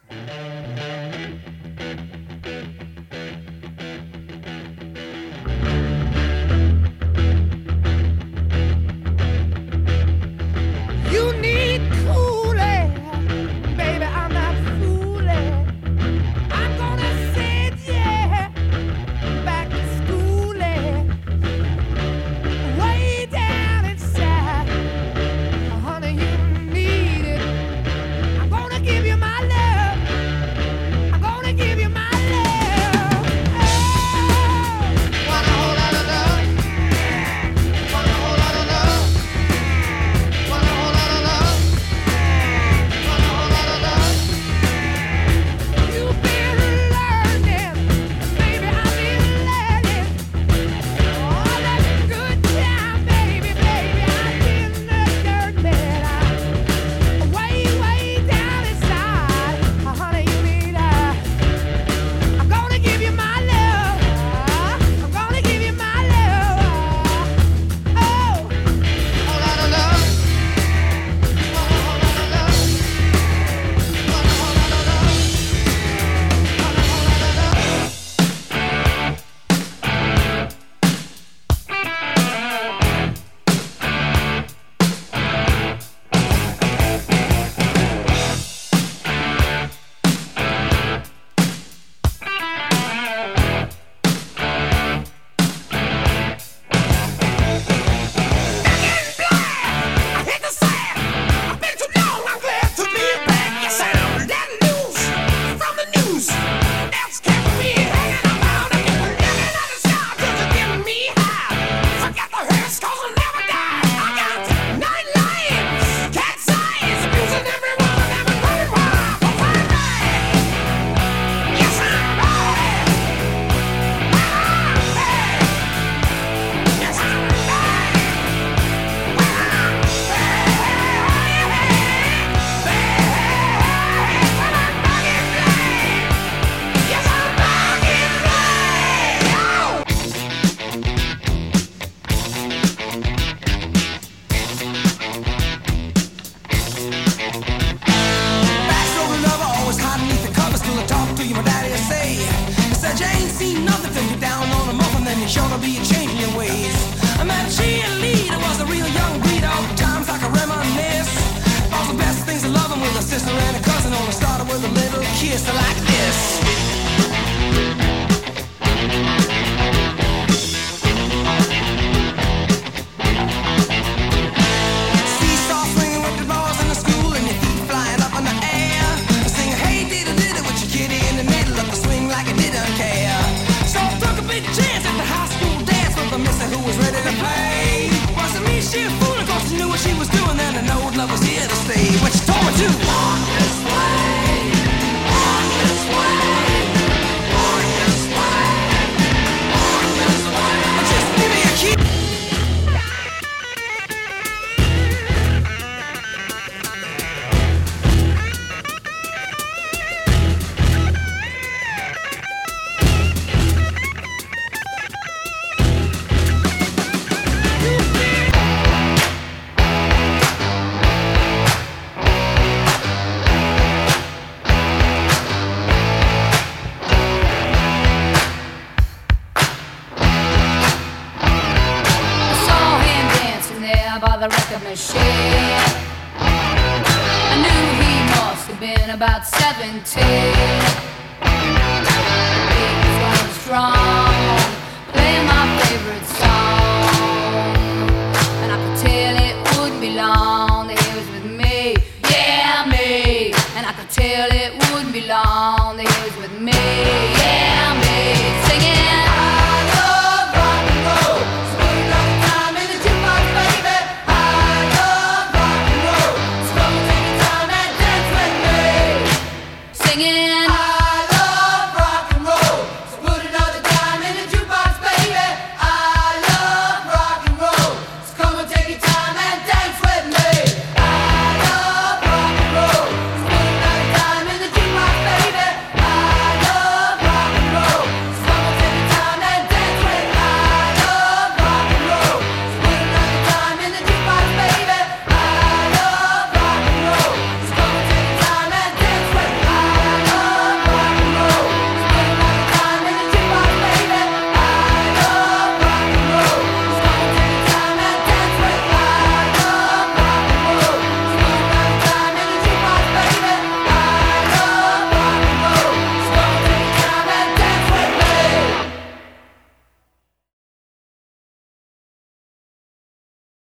You need cool air, baby, I'm not fooling. I'm gonna send you back to school, way down inside. Honey, you need it. I'm gonna give you my love. I'm gonna give you my love. Oh, want a whole lot of love. Want a whole lot of love. Want a whole lot of love. Want a whole lot of love. You've been learning, baby, I've been learning. All that good time, baby, baby, I've been learning. Way, way down inside, honey, you need I'm gonna give you my love. I'm gonna give you my love. Oh, whole lot of love. Want a whole lot of love. Want a whole lot of love. Want a whole lot of love. I hate to say it, I've been too long, I'm glad to be back. Yes, I'm letting loose from the news. That's kept me hanging around and looking at the sky just to get me high. Forget the hearse, 'cause I'll never die. I got 9 lives, cat's eyes, abusing every one of them and running wild for my life. Yes, I'm right. Yes, I'm right. Backstory lover, always hiding beneath the covers. Still I talk to you, my daddy will say. He said you ain't seen nothing till you're down on a muffin, then you're sure to be changing your ways. I met a cheerleader, was a real young breed. All times I can reminisce. All the best things of loving with a sister and a cousin. Only started with a little kiss like this. Seesaw swinging with the boys in the school and your feet flying up in the air. Sing hey diddle diddle with your kitty in the middle of the swing like it didn't care. So I took a big chance at the high school dance with the mister who was ready to play. Wasn't me, she a fool, of course she knew what she was doing. Then I know love was here to stay. What she told me to walk this way, walk this way, walk this way, walk this way. Just give me a key. By the record machine, I knew he must have been about 17. He was going strong, playing my favorite song, and I could tell it wouldn't be long that he was with me, yeah me. And I could tell it wouldn't be long that he was with me.